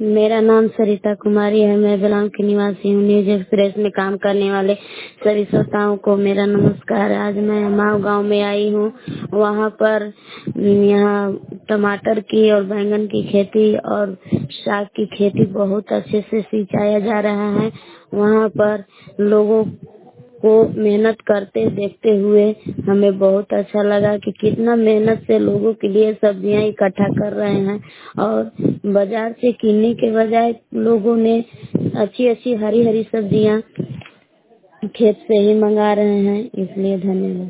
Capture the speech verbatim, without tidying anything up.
मेरा नाम सरिता कुमारी है। मैं बेलांग की निवासी हूँ। न्यूज एक्सप्रेस में काम करने वाले सभी श्रोताओं को मेरा नमस्कार। आज मैं माव गांव में आई हूँ। वहाँ पर यहाँ टमाटर की और बैंगन की खेती और साग की खेती बहुत अच्छे से सिंचाया जा रहा है। वहाँ पर लोगों को मेहनत करते देखते हुए हमें बहुत अच्छा लगा कि कितना मेहनत से लोगों के लिए सब्जियां इकट्ठा कर रहे हैं और बाजार से किनने के बजाय लोगों ने अच्छी अच्छी हरी हरी सब्जियां खेत से ही मंगा रहे हैं। इसलिए धन्यवाद।